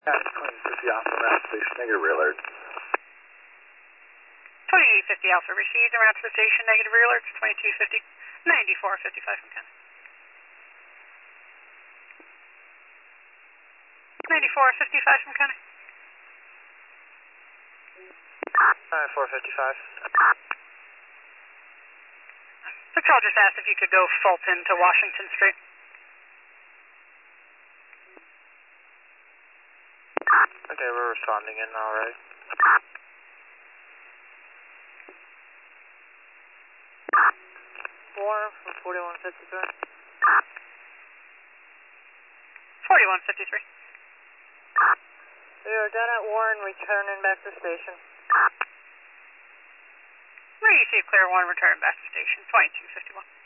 Clean 50 Alpha, route station, negative rear alert. 2850 Alpha, received and route to the station, negative rear alert, 2250, 9455 from Ken. 9455 from Ken. 9455. The call just asked if you could go Fulton to Washington Street. Okay, we're responding in already. Warren from 4153. 4153. We are done at Warren, returning back to station. Receive clear 1, return back to station, 2251.